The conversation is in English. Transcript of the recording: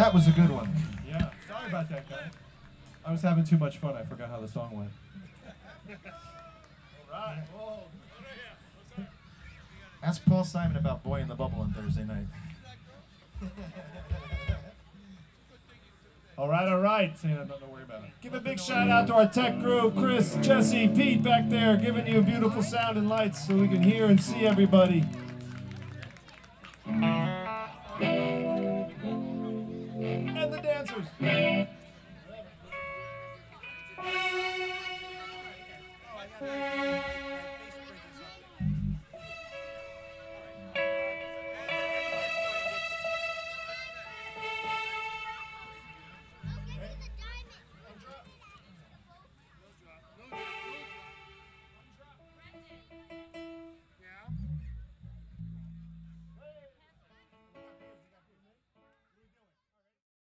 That was a good one. Yeah, sorry about that, guys. I was having too much fun. I forgot how the song went. All right. Whoa. Ask Paul Simon about Boy in the Bubble on Thursday night. All right. Don't worry about it. Give a big shout out to our tech group, Chris, Jesse, Pete back there, giving you beautiful sound and lights so we can hear and see everybody. And the dancers.